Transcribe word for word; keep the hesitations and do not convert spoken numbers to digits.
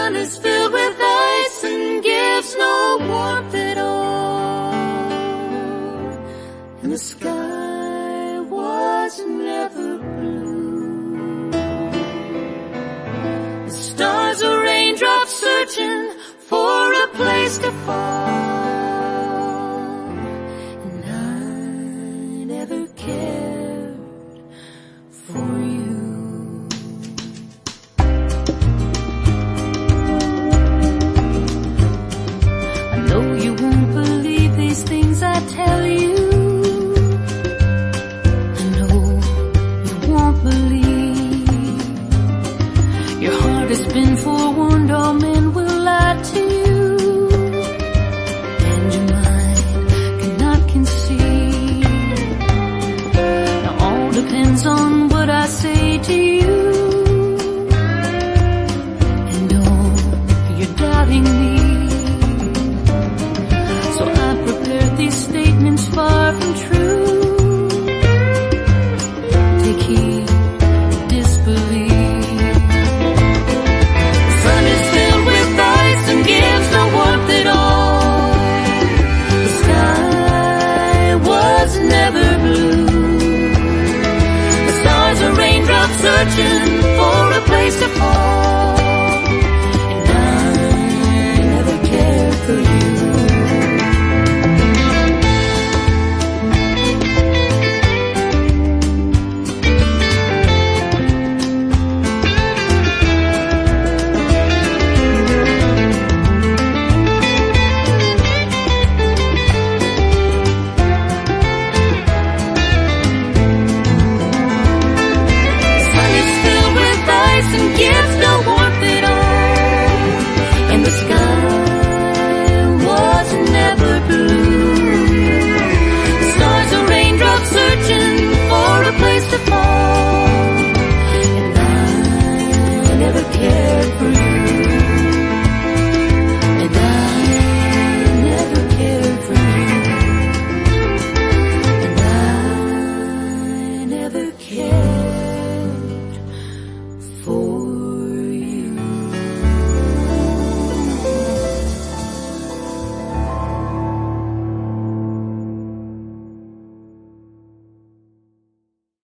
sun is filled with ice and gives no warmth at all. And the sky was never blue. The stars are raindrops searching for a place to fall. And I never cared for you. I know you won't believe these things I tell you. I know you won't believe. Your heart has been forewarned, all men will lie to you. And your mind cannot conceive. Now all depends on what I say to you. And oh, you're doubting me. So I prepared these statements far from true. Take heed to disbelieve. The sun is filled with ice and gives no warmth at all. The sky was never blue. The stars are raindrops searching for a place to fall.